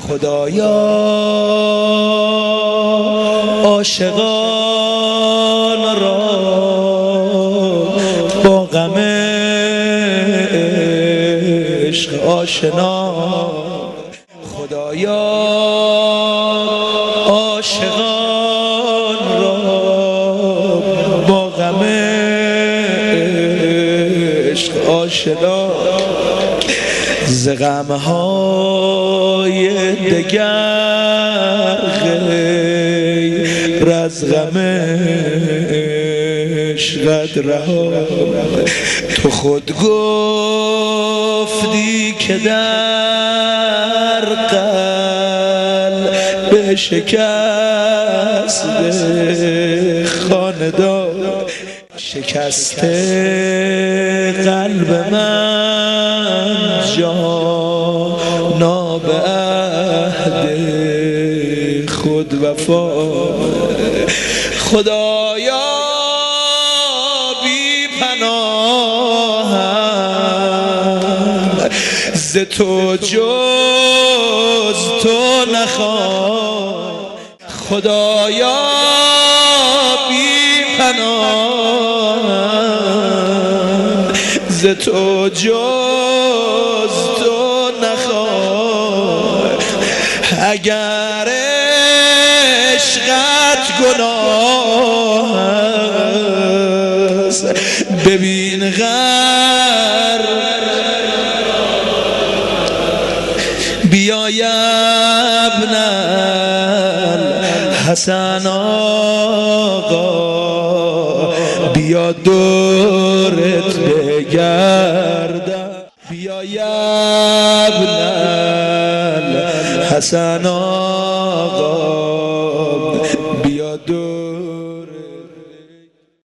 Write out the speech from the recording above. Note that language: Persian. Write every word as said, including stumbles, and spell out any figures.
خدایا عاشقان را با غم عشق آشنا، خدایا عاشقان را با غم عشق آشنا، ز غمهای دگر غیر از غم عشقت رها. تو خود گفتی که در قلب شکست خاندار، شکست قلب من جانا به عهد خود وفا. خدایا بی پناهم ز تو جز تو نخوام، خدایا بی پناهم ز تو جز تو نخوام. اگر عشقت گناه است ببین غر بیا ابن الحسن آقا، بیا دورت بگردم، بیا ابن الحسن آقا، بیا دورت